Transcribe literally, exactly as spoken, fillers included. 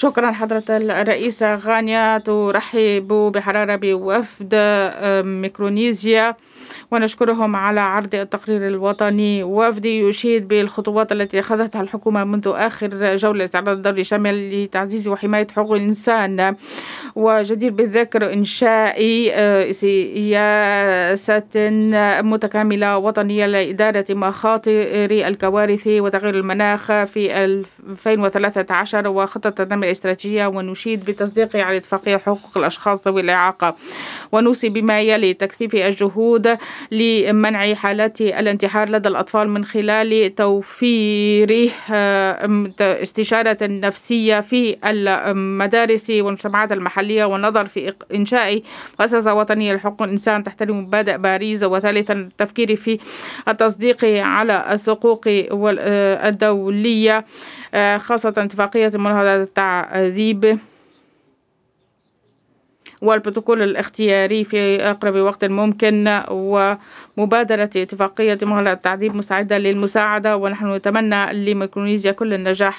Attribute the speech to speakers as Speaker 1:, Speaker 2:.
Speaker 1: شكرا حضرة الرئيسة غانيا. ترحب بحرارة بوفد ميكرونيسيا ونشكرهم على عرض التقرير الوطني. وفدي يشيد بالخطوات التي أخذتها الحكومة منذ آخر جولة استعراض الدوري شامل لتعزيز وحماية حقوق الإنسان، وجدير بالذكر إنشاء سياسة متكاملة وطنية لإدارة مخاطر الكوارث وتغير المناخ في ألفين وثلاثة عشر وخطة التنمية الاستراتيجية. ونشيد بتصديق على اتفاقية حقوق الأشخاص ذوي الإعاقة، ونوصي بما يلي: تكثيف الجهود لمنع حالات الانتحار لدى الأطفال من خلال توفير استشارة نفسية في المدارس والمجتمعات المحلية، والنظر في إنشاء مؤسسة وطنية لحقوق الإنسان تحترم مبادئ باريس. وثالثا التفكير في التصديق على الحقوق الدولية خاصة اتفاقية مناهضة التعذيب والبروتوكول الاختياري في أقرب وقت ممكن، ومبادرة اتفاقية مناهضة التعذيب مستعدة للمساعدة. ونحن نتمنى لميكرونيسيا كل النجاح